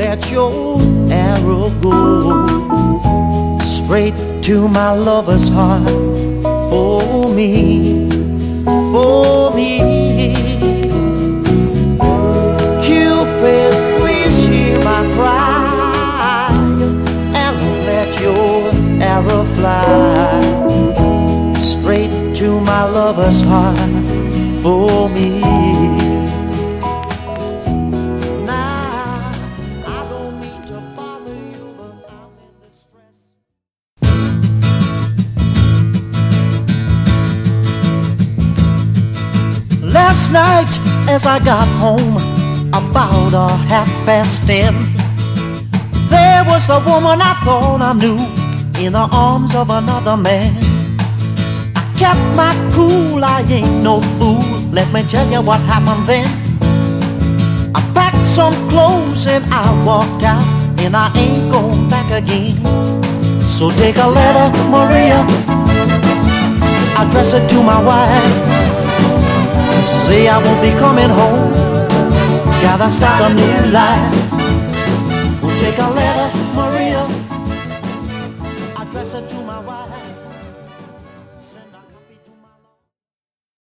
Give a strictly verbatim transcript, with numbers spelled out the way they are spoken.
let your arrow go straight to my lover's heart. For me, for me. Cupid, please hear my cry and let your arrow fly straight to my lover's heart. For me. Last night as I got home about a half past ten, there was the woman I thought I knew in the arms of another man. I kept my cool, I ain't no fool. Let me tell you what happened then. I packed some clothes and I walked out, and I ain't going back again. So take a letter, Maria, address it to my wife. Say I won't be coming home, gotta start a new life. We'll take a letter, Maria, address it to my wife.